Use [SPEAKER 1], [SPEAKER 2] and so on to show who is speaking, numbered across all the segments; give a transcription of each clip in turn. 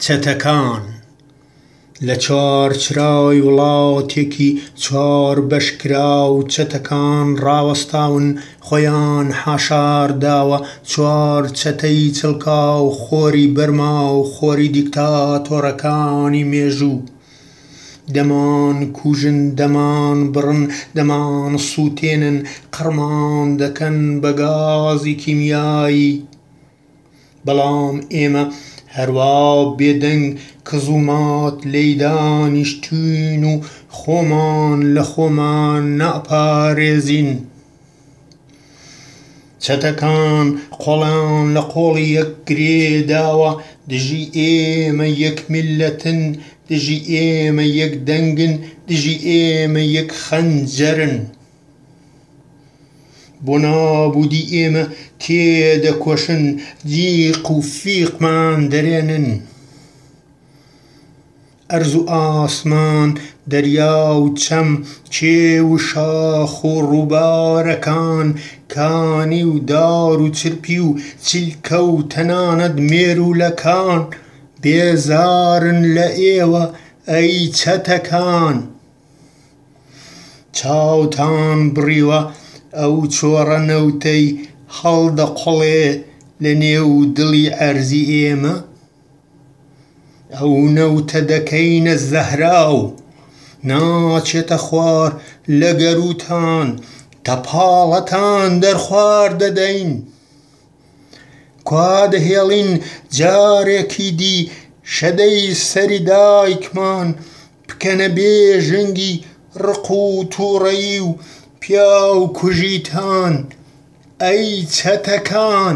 [SPEAKER 1] چەتەکان لە چوارچرای وڵاتێکی چوار بەشکراو چەتەکان ڕاوەستاون خۆیان حاشارداوە چوار چەتەی چڵکاو خۆری بەرما و خۆری دیکتاتۆرەکانی مێژوو دەمان کوژن دەمان بڕن دەمان سووتێنن قڕمان دەکەن بە گازی کیمیایی بەڵام ئێمە هەروە بێدەنگ کزومات لێی دانیشتووین و خۆمان لە خۆمان ناپارێزین چەتەکان قۆڵیان لە قۆڵی یەک گرێداوە دژی ئێمە یەک میللەتن دژی ئێمە یەک دەنگن دژی ئێمە یەک خەنجەرن بۆ نابوودی ئێمە تێدەکۆشن جیق و فیقمان دەرێنن ئەرز و ئاسمان دەریا و چەم کێو و شاخ و ڕووبارەکان کانی و دار و چرپی و چیلکە و تەنانەت مێرولەکان بێزارن لە ئێوە ئەی چەتەکان چاوتان بڕیوە ئەو چۆڕە نەوتەی هەڵدەقۆڵێ لە نێو دڵی ئەرزی ئێمە ئەو نەوتە دەکەینە زەهراو ناچێتە خوار لە گەروتان تەپاڵەتان دەرخوار دەدەین کوا دەهێڵین جارێکی دی شەدەی سەری دایکمان بکەنە بێژنگی ڕق و تووڕەیی و پیا و کوژیتان ئەی چەتەکان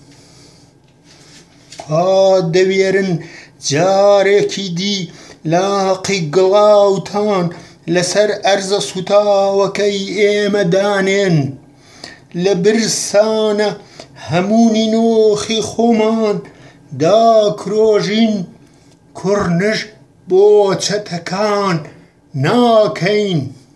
[SPEAKER 1] کوا دەوێرن جارێکی دی لاقی گڵاوتان لەسەر ئەرزە سوتاوەکەی ئێمە دانێن لە برسانە هەموونی نۆخی خۆمان داکرۆژین کوڕنش بۆ چەتەکان ناکەین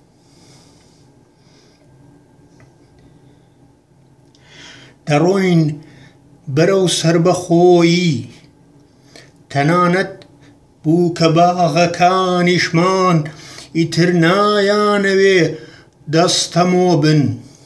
[SPEAKER 1] دەڕۆین بەرەو سەربەخۆیی تەنانەت بووکە باغەکانیشمان ئیتر نایانەوێ دەستەمۆ بن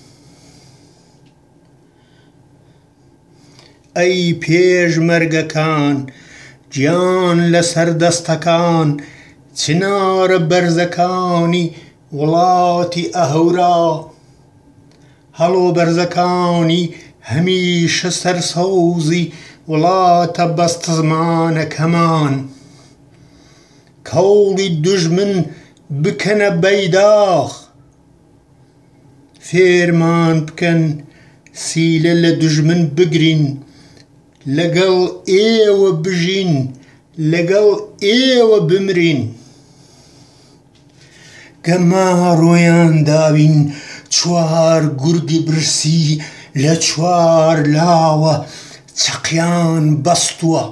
[SPEAKER 1] ئەی پێشمەرگەکان گیان لەسەر دەستەکان چنارە بەرزەکانی وڵاتی ئەهەورا هەڵۆ بەرزەکانی هەمیشە سەرسەوزی وڵاتە بەستزمانەکەمان کەوڵی دوژمن بکەنە بەیداغ فێرمان بکەن سیلە لە دوژمن بگرین لەگەڵ ئێوە بژین لەگەڵ ئێوە بمرین گەماڕۆیان داوین چوار گورگی برسی لە چوار لاوە چەقیان بەستووە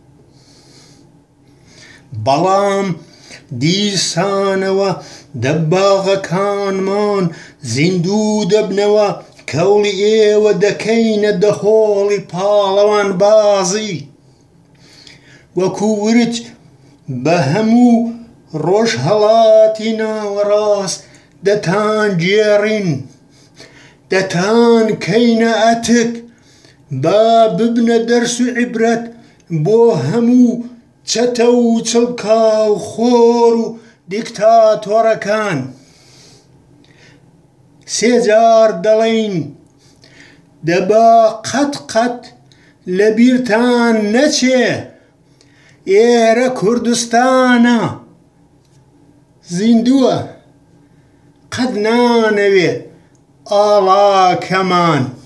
[SPEAKER 1] بەڵام دیسانەوە دەباغەکانمان زیندوو دەبنەوە کەوڵی ئێوە دەکەینە دەهۆڵی پاڵەوان بازی وەکو ورچ بە هەموو ڕۆژهەڵاتی ناوەڕاست دەتان گێڕین دەتان کەینە ئەتک با ببنە دەرس و عیبرەت بۆ هەموو چەتە و چڵکا و خۆر و دیکتاتۆرەکان سێجار دەڵێین دەبا قەت لە بیرتان نەچێ ئێرە کوردستانە زیندووە قەت نانەوێ ئاڵاکەمان